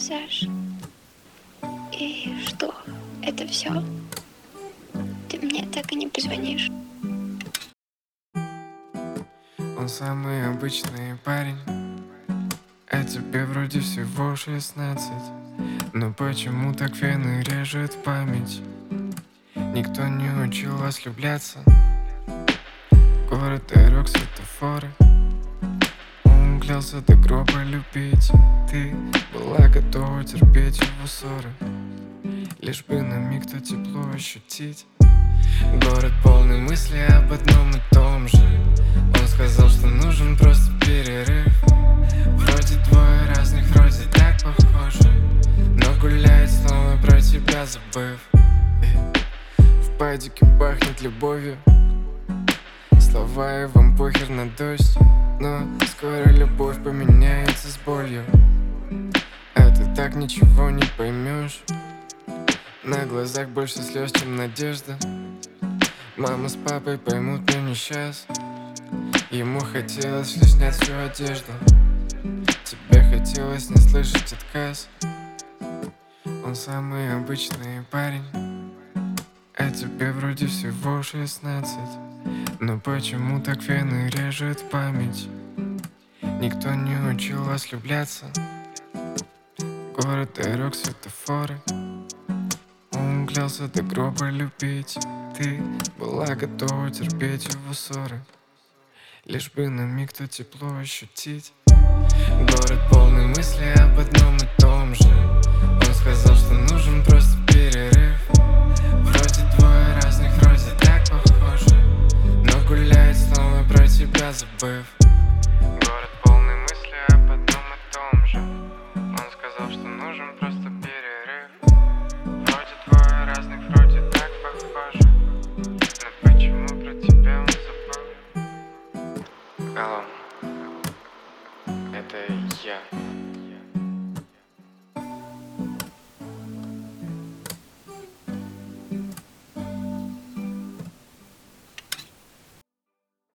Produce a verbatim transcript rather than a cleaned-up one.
Саш, и что? Это все? Ты мне так и не позвонишь? Он самый обычный парень, а тебе вроде всего шестнадцать. Но почему так вены режет память? Никто не учил вас влюбляться. Город, дорог, светофоры. Он клялся до гроба любить. Ты была готова терпеть его ссоры, лишь бы на миг то тепло ощутить. Город полный мыслей об одном и том же. Он сказал, что нужен просто перерыв. Вроде двое разных, вроде так похожи, но гуляет снова про тебя забыв. В падике пахнет любовью. Слова и вам похер на дождь, но скоро любовь поменяется с болью. А ты так ничего не поймешь. На глазах больше слез, чем надежда. Мама с папой поймут, но не сейчас. Ему хотелось лишь снять всю одежду. Тебе хотелось не слышать отказ. Он самый обычный парень, а тебе вроде всего шестнадцать. Но почему так вены режет память? Никто не учил вас влюбляться. Город, дорог, светофоры. Он клялся до гроба любить. Ты была готова терпеть его ссоры, лишь бы на миг то тепло ощутить. Город полный мыслей об одном и том же. Он сказал, что нужен просто перерыв. Вроде двое разных, вроде так похожи, но гуляет снова про тебя забыв. Город полный мыслей об одном и том же. Он сказал, что нужен просто перерыв. Вроде двое разных, вроде так похожи, но почему про тебя он забыл? Алло, это я.